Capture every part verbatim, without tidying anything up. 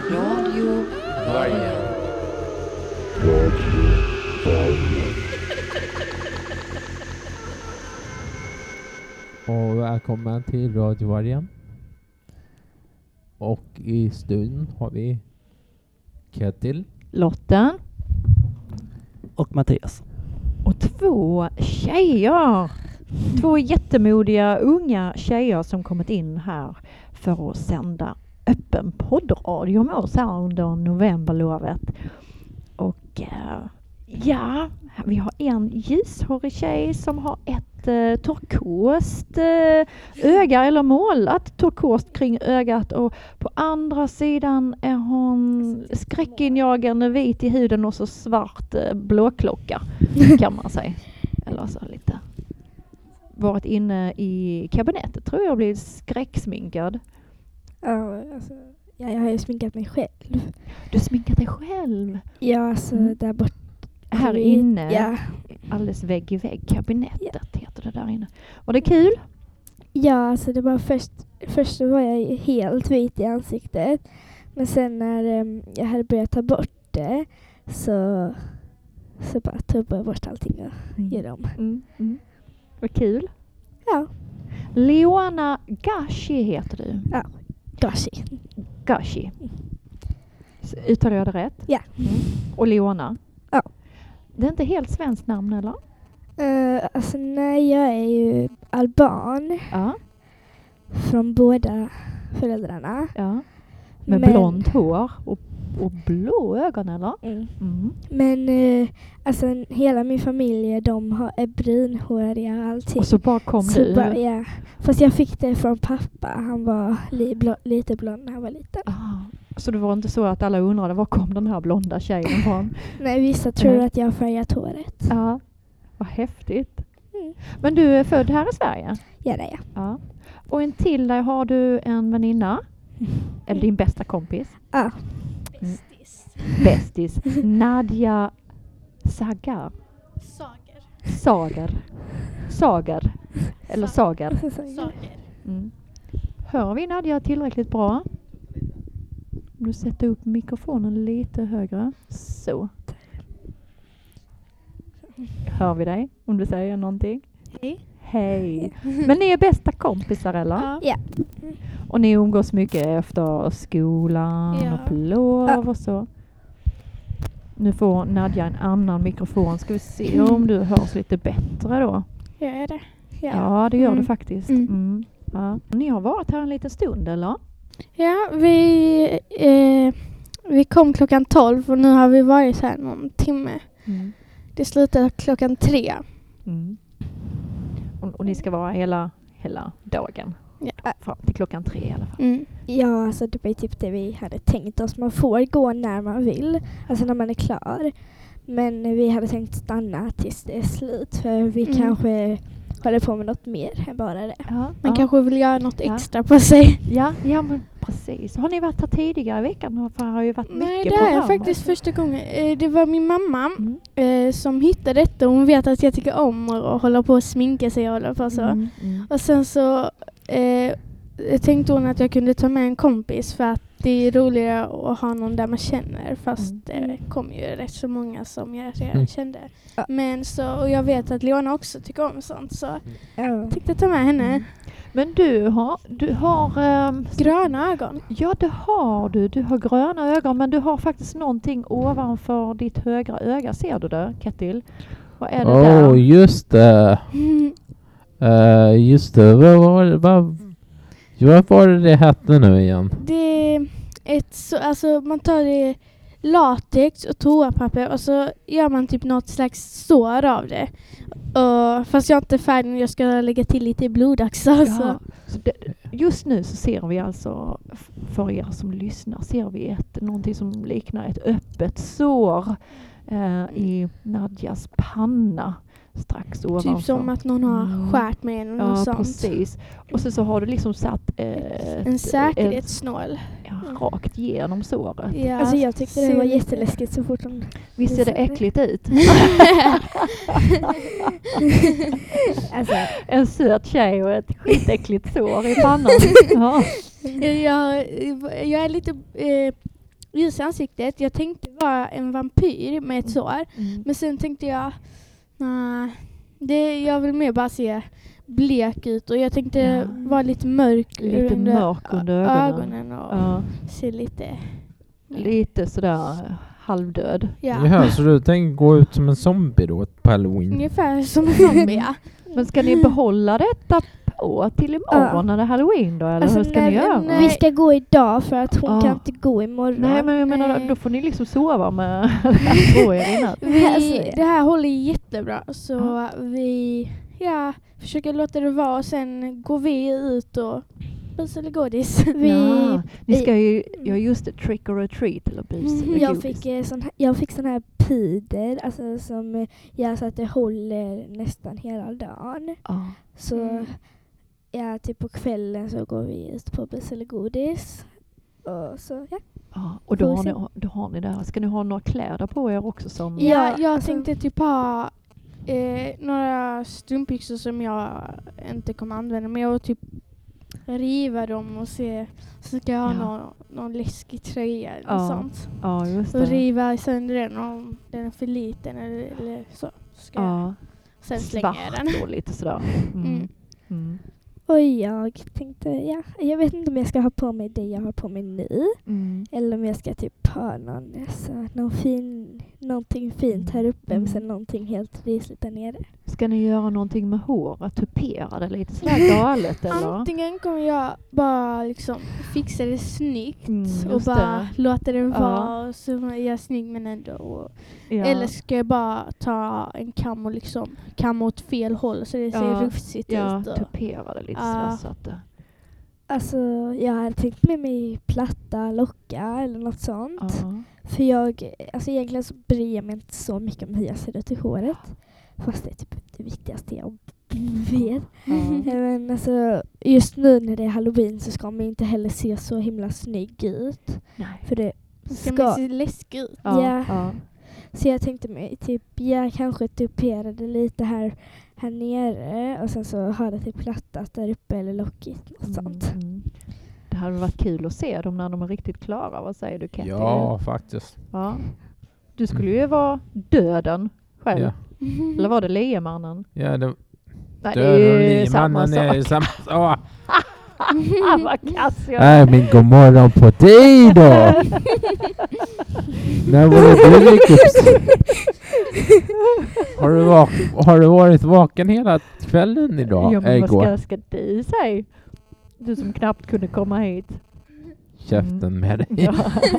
Radio Vargen. Och välkommen till Radio Vargen. Och i studion har vi Ketil, Lotten och Mattias. och två tjejer. Två jättemodiga unga tjejer som kommit in här för att sända öppen poddradio med oss här under novemberlovet. Och eh, ja, vi har en ljushårig tjej som har ett eh, turkost eh, öga eller målat turkost kring ögat, och på andra sidan är hon skräckinjagande vit i huden och så svart eh, blåklocka kan man säga. Eller så lite varit inne i kabinettet, tror jag, blivit skräcksminkad. Ja, alltså, ja, jag har ju sminkat mig själv. Du sminkat dig själv? Ja, alltså Mm. där borta. Här inne? Ja. Alldeles vägg i vägg. Kabinettet ja. Heter det där inne. Var det kul? Ja, alltså det var först, först så var jag ju helt vit i ansiktet. Men sen när um, jag hade börjat ta bort det så, så bara tog jag bort allting och Mm. gjorde om. Mm. Mm. Vad kul. Ja, Leona Gashi heter du. ja. Gashi. Gashi. Så uttalar jag det rätt? Ja. Mm. Och Leona? Ja. Det är inte helt svenskt namn, eller? Uh, alltså nej, jag är ju alban Ja. från båda föräldrarna. Ja. Med Men- blont hår och, och blå ögon, eller? Mm. Mm. Men eh, alltså hela min familj, de har, är brunhåriga och allting. Och så bara kom Så du. bara, ja. Fast jag fick det från pappa. Han var li, blå, lite blond när han var liten. Ah, så det var inte så att alla undrade var kom den här blonda tjejen från? Nej, vissa tror Nej. att jag har färgat håret. Ja, vad häftigt. Mm. Men du är född här i Sverige? Ja, det är jag. Ja. Och in till dig har du en väninna? Eller din bästa kompis? Ja. Bästis. Nadja Sagar. Sager. Sager. Sager. Eller Sager. Sager. Mm. Hör vi Nadja tillräckligt bra? Om du sätter upp mikrofonen lite högre. Så. Hör vi dig? Om du säger någonting. Hej. Hej. Men ni är bästa kompisar, eller? Ja. Ja. Och ni umgås mycket efter skolan Ja. och på lov Ja. och så. Nu får Nadja en annan mikrofon. Ska vi se om du hörs lite bättre då? Jag är det. Ja. Ja, det gör Mm. du faktiskt. Mm. Mm. Ja. Ni har varit här en liten stund, eller? Ja, vi, eh, vi kom klockan tolv och nu har vi varit här någon timme. Mm. Det slutar klockan tre. Mm. Och, och ni ska vara hela, hela dagen? Ja. Fram till klockan tre i alla fall. Mm. Ja, alltså det var typ det vi hade tänkt oss. Man får gå när man vill. Alltså när man är klar. Men vi hade tänkt stanna tills det är slut. För vi Mm. kanske håller på med något mer än bara det. Ja, Man ja. kanske vill göra något Ja. extra på sig. Ja, ja, men precis. Har ni varit här tidigare i veckan? För det har ju varit Nej, mycket det är program. faktiskt första gången. Eh, det var min mamma Mm. eh, som hittade detta. Hon vet att jag tycker om att hålla på och sminka sig och hålla på så. Mm, mm. Och sen så eh, tänkte hon att jag kunde ta med en kompis för att det är roligare att ha någon där man känner. Fast Mm. det kom ju rätt så många som jag redan Mm. kände. Ja. Men så, och jag vet att Leona också tycker om sånt, så Ja. jag tänkte ta med henne. Mm. Men du har, du har ehm, Gröna ögon. ja, det har du. Du har gröna ögon, men du har faktiskt någonting ovanför ditt högra öga. Ser du det, Ketil? Vad är det Åh, där? oh, just det. Uh, just det. Vad var det? Vad, vad var det det hette nu igen? Det är ett så, alltså man tar det latex och toapapper och så gör man typ något slags sår av det. Och, fast jag är inte färdig, jag ska lägga till lite blod också. Ja, Så. så det, just nu så ser vi alltså, f- för er som lyssnar, ser vi ett, någonting som liknar ett öppet sår eh, i Nadjas panna. Strax ovanför. Typ som att någon har Mm. skärt med en eller Ja, något sånt. precis. Och så, så har du liksom satt eh, En ett, säkerhetsnål. ja, rakt genom såret. Ja, Alltså jag tyckte det ser var lite- jätteläskigt så fort hon... Visst ser det äckligt ut? Alltså, En söt tjej och ett skitäckligt sår i pannan. Ja. jag, jag är lite... Eh, ljus i ansiktet. Jag tänkte vara en vampyr med ett sår. Mm. Men sen tänkte jag, nej, det, jag vill mer bara se blek ut. Och jag tänkte Ja. vara lite mörk Lite under mörk under ögonen. ögonen och Ja, se lite... lite sådär halvdöd. Ja, Jaha, så du tänker gå ut som en zombie då på Halloween? ungefär som en zombie. Ja. Men ska ni behålla detta på till imorgon när det är Halloween då? Eller Alltså, hur ska när- ni göra? nej. Vi ska gå idag för att hon Ja. kan inte gå imorgon. Nej, men jag menar, Nej. då får ni liksom sova med två er innan. Vi, Alltså, det här håller jättebra. Så Ja. vi ja, försöker låta det vara och sen går vi ut och bus eller godis. Vi, Ja, ni vi- ska ju, ja just det, trick or a treat eller bus eller jag, godis. fick, eh, sån här, jag fick sån här puder alltså, som eh, gör så att det håller nästan hela dagen. Ja. Så Mm. ja, typ på kvällen så går vi ut på bus eller godis. Och så, ja. Ja, och då Får har, vi ni, då har ni där. Ska ni ha några kläder på er också som... Ja, Ja, jag alltså- tänkte typ ha eh, några strumpbyxor som jag inte kommer använda. Men jag vill typ riva dem och se. Så ska jag ha Ja. någon, någon läskig tröja eller Ja. sånt. Ja, just Och det. riva sönder den om den är för liten eller, eller så. Ska jag Ja, sen slänga svart den. och lite sådär. Mm. Mm. Mm. Och jag tänkte, ja, jag vet inte om jag ska ha på mig det jag har på mig nu. Mm. Eller om jag ska typ ha någon, alltså, någon fin, någonting fint här uppe Mm. men sen någonting helt risligt där nere. Ska ni göra någonting med håret? Tupera det lite sådär galet eller? Antingen kommer jag bara liksom fixa det snyggt Mm, och just bara det. låta den Ja. vara så jag är snygg men ändå. Och, Ja. Eller ska jag bara ta en kam och liksom kamma åt fel håll så det ser Ja, rufsigt ja, ut. Och, tupera det lite Ja. sådär så att det... Alltså jag hade tänkt med mig platta locka eller något sånt. Ja. För jag, alltså egentligen så bryr jag mig inte så mycket om hur jag ser ut i håret. Fast det är typ det viktigaste jag vet. Ja. Men alltså just nu när det är Halloween så ska man inte heller se så himla snygg ut. Nej. För det ska man ska... se läskig ut. Ja. Ja. Ja. Så jag tänkte mig typ, jag kanske tuperade lite här, här nere och sen så har det typ plattat där uppe eller lockigt och sånt. Mm, mm. Det hade varit kul att se dem när de är riktigt klara. Vad säger du, Katie? Ja, faktiskt. Ja. Du skulle ju vara döden själv. Ja. Eller var det liemannen? Ja, det, Nej, döden och det är samma liemannen är sak. samma sak. Ah, vad kass jag Nej, men god morgon på dig då! När var det du gick upp? Har du, vak- har du varit vaken hela kvällen idag? Ja, Äh, men vad igår? ska, ska du säga? Du som knappt kunde komma hit. Käften med dig. Ja.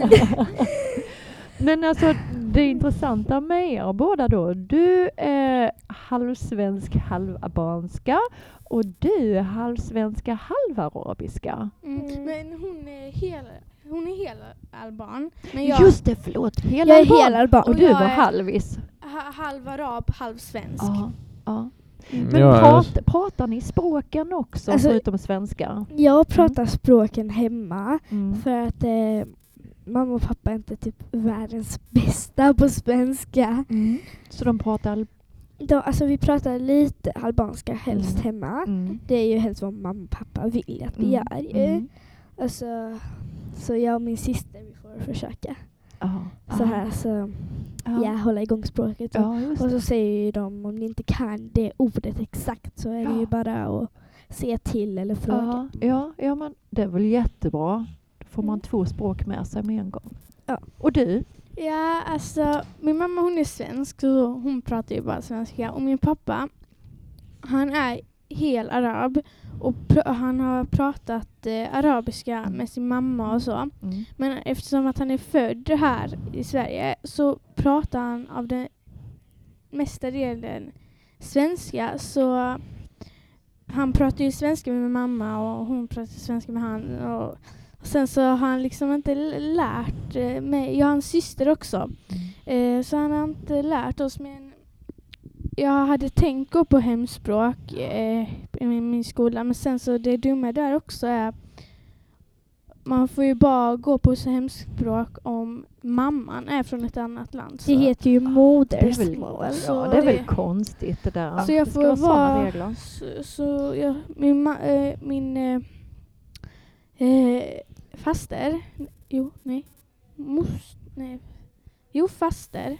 Men alltså, det intressanta med er båda då. Du är halvsvensk, halvalbanska. Och du är halvsvenska, halvarabiska. Mm. Men hon är hela, hon är hela alban. Men jag Just det, förlåt. Hela Jag är alban. hela alban. Och Och du jag var är- halvis. ha, halv arab, halv svensk. Ja. Ja. Mm, Men ja, prat, pratar ni språken också, Alltså- förutom svenska? Jag pratar språken hemma Mm. för att eh, mamma och pappa är inte typ världens bästa på svenska. Mm. Så de pratar... De, alltså vi pratar lite albanska helst Mm. hemma. Mm. Det är ju helst vad mamma och pappa vill att vi Mm. gör ju. Mm. Alltså, så jag och min syster vi får försöka Ja. så här så ja. hålla igång språket. Och, Ja, just och det. så säger ju de om ni inte kan det ordet exakt så är det Ja. ju bara att se till eller fråga. Ja, ja, ja, men det är väl jättebra. Då får man Mm. två språk med sig med en gång. Ja. Och du? Ja, alltså min mamma hon är svensk så hon pratar ju bara svenska. Och min pappa, han är hel arab. Och pr- han har pratat eh, arabiska med sin mamma och så. Mm. Men eftersom att han är född här i Sverige så pratar han av den mesta delen svenska. Så han pratar ju svenska med min mamma och hon pratar svenska med han. Och, och sen så har han liksom inte l- lärt eh, mig. Jag har en syster också. Eh, så han har inte lärt oss. Men jag hade tänkt gå på hemspråk eh, i min, min skola. Men sen så det dumma där också är man får ju bara gå på så hemspråk om mamman är från ett annat land. Så, Det heter ju Det är väl, modersmål. Så ja, det är väl det- konstigt det där. Så jag det ska får vara sådana vara- regler. så, så jag, min, ma- eh, min eh, eh, faster, jo, nej, most, nej. Jo, faster.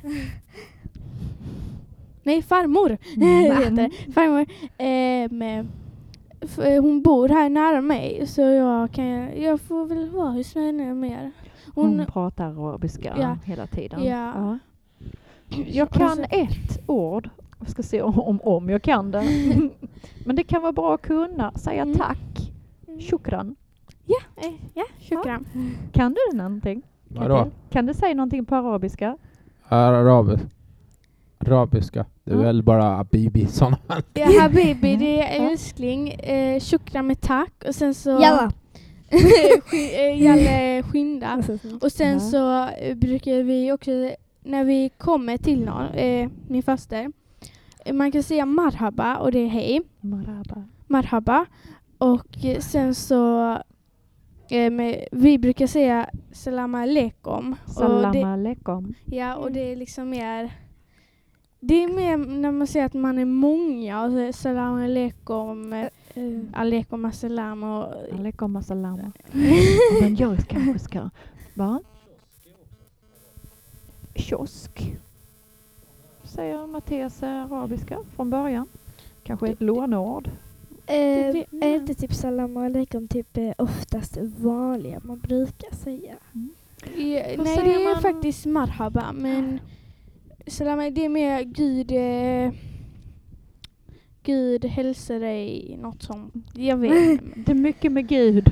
Nej, farmor. Mm. heter det. Farmor. Eh, med, f- eh, hon bor här nära mig, så jag kan jag får väl vara hos henne mer. Hon, Hon, pratar arabiska Ja. hela tiden. Ja. Jag kan Alltså- ett ord. Jag ska se om, om, om jag kan det. Men det kan vara bra att kunna säga Mm. tack. Shukran. ja, eh, ja, shukran. Kan du någonting? Vadå? Ketil? Kan du säga någonting på arabiska? Arab. Arabiska. Det är Ja. väl bara Bibi sådana. Ja, habibi, det är Ja. älskling. Eh, shukran med tack. Och sen så... Jalla. Sk- eh, Jalle skynda. Alltså, så- Och sen Ja. så eh, brukar vi också, när vi kommer till någon, eh, min faster, eh, man kan säga marhaba och det är hej. Maraba. Marhaba. Och eh, sen så, eh, med, vi brukar säga salam aleikum. Och Salam det, aleikum. ja, och det är liksom mer, det är mer när man säger att man är många och så salam aleikum, eh, Eh, aleikum assalam och Aleikum assalam. Men jag kanske ska... Va? Kiosk. Säger Mattias arabiska från början. Kanske ett lånord. eh, det- är inte typ salam alaikum typ eh, oftast vanliga man brukar säga? Ja, Vad nej, säger det är man? faktiskt marhaba, men salam, det är mer Gud, eh, Gud hälsar dig, något sånt. Jag vet inte. Det är mycket med Gud.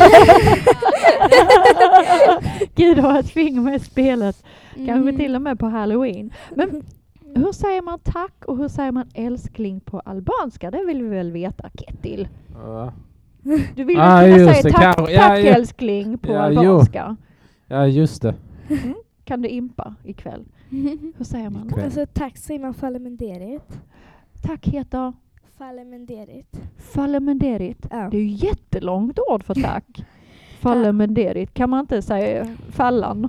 Gud har ett finger med i spelet. Kanske Mm. till och med på Halloween. Men hur säger man tack och hur säger man älskling på albanska? Det vill vi väl veta, Ketil. Ja. Du vill Ah, väl kunna just säga det, tack, kanske. Ja, tack ja. älskling på Ja, jo. albanska. Ja, just det. Kan du impa ikväll? Hur säger man? Ikväll. Alltså tack säger man falemenderit. Tack heter Falemenderit. fallemenderit. Ja. Det är ju jättelångt ord för tack. Fallemenderit. Kan man inte säga fallan?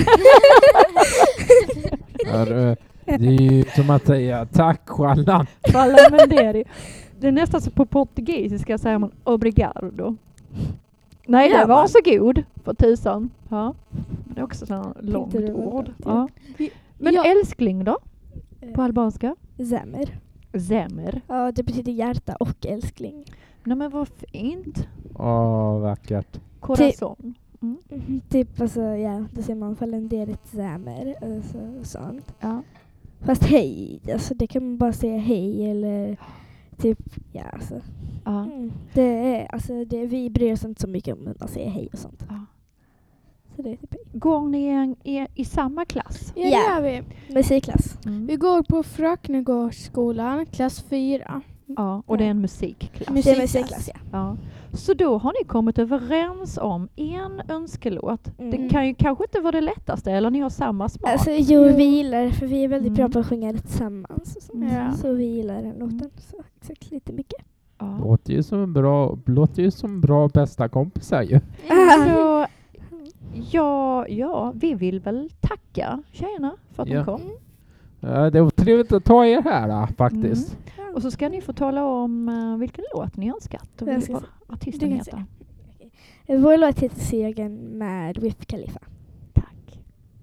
Ja, det, det är ju som att säga tack Sjallan. Fallemenderit. Det är nästan så på portugisiska säger man obrigado. Nej, Ja, det man. var så god för tusan. Ja. Det är också så långt det var ord. gott, Ja. ja. Men Ja. älskling då? På albanska? Zemer. Zemer. Ja, det betyder hjärta och älskling. Nej men vad fint. Åh, vackert. Corazon. Typ alltså, ja, då säger man falenderit zemer. Alltså, sånt. Ja. Fast hej, alltså det kan man bara säga hej eller typ, ja alltså. Ja. Mm. Det är, alltså det, vi bryr oss inte så mycket om att man säger hej och sånt. Ja. Så det är typ hej. Går ni en, i, i samma klass? Ja, det Ja. gör vi. Musikklass. Vi går på Fröknegårdsskolan, klass fyra. Ja, och det är en musikklass. Musik- Det är Musikklass. musikklass, ja. Ja. Så då har ni kommit överens om en önskelåt. Mm. Det kan ju kanske inte vara det lättaste, eller ni har samma smak. Alltså jo, vi gillar för vi är väldigt Mm. bra på att sjunga det tillsammans. Och sånt. Ja. Så vi gillar den låten. Mm. Så exakt lite mycket. Ja. Låter ju som en bra, låter ju som bra bästa kompisar ju. Så, ja, ja, vi vill väl tacka tjejerna för att Ja. de kom. Ja, det var trevligt att ta er här då, faktiskt. Och så ska ni få tala om uh, vilken låt ni önskat och Jag ska vad se. artisten Du kan heter. Eh, Vår låt heter Segern med Wiz Khalifa. Tack.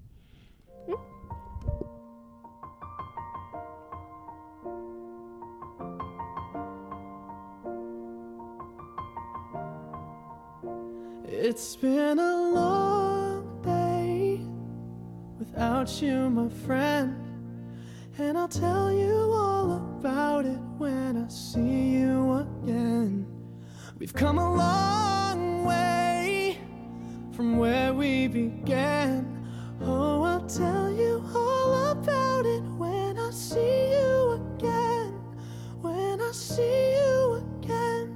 It's been a long day without you, my friend, and I'll tell you all about it when I see you again. We've come a long way from where we began. Oh, I'll tell you all about it when I see you again. When I see you again.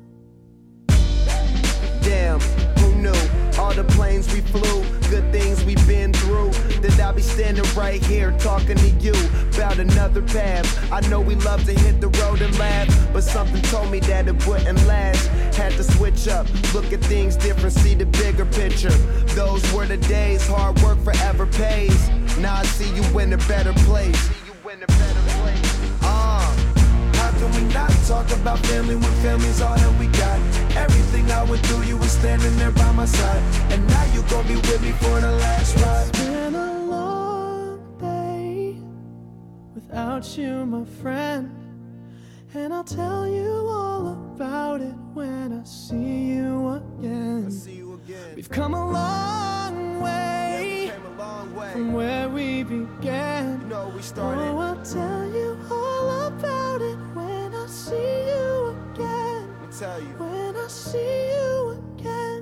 Damn, who knew? All the planes we flew, good things we've been through. That I'll be standing right here talking to you about another path. I know we love to hit the road and laugh, but something told me that it wouldn't last. Had to switch up, look at things different, see the bigger picture. Those were the days, hard work forever pays. Now I see you in a better place. See you in a better place. Uh, how can we not talk about family when family's all that we got? Everything I went through, you were standing there by my side. And now you gon' be with me for the last ride. It's been a long day without you, my friend. And I'll tell you all about it when I see you again. I see you again. We've come a long way, Yeah, we came a long way. from where we began. You know we started. Oh, I'll tell you all about it when I see you again. Let me tell you. When I see you again.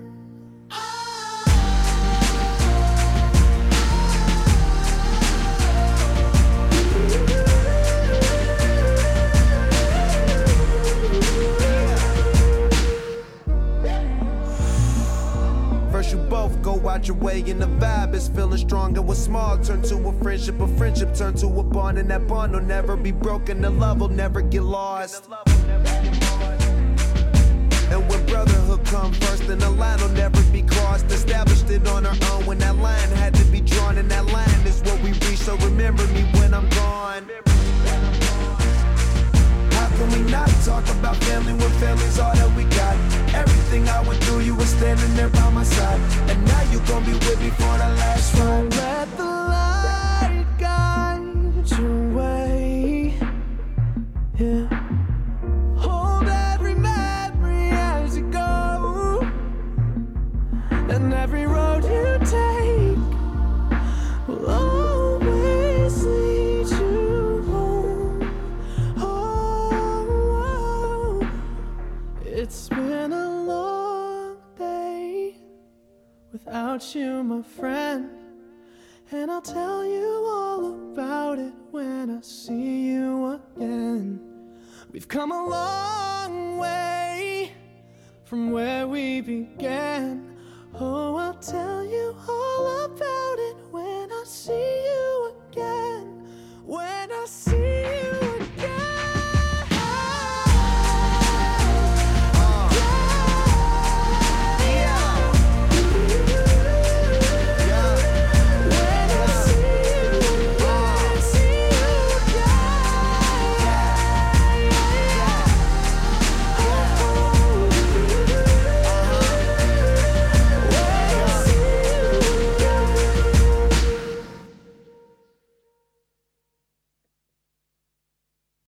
First you both go out your way and the vibe is feeling strong. And what's small turn to a friendship, a friendship turn to a bond. And that bond will never be broken, the love will never get lost. And when brotherhood come first, then the line will never be crossed. Established it on our own when that line had to be drawn. And that line is what we reach, so remember me when I'm gone. How can we not talk about family when family's all that we got? Everything I went through, you were standing there by my side. And now you gon' be with me for the last ride. Let the light guide your way. Yeah. Hold every memory as you go. And every road you take will always lead you home. Oh, it's been a long day without you, my friend. And I'll tell you all about it when I see you again. We've come a long way from where we began. Oh, I'll tell you all about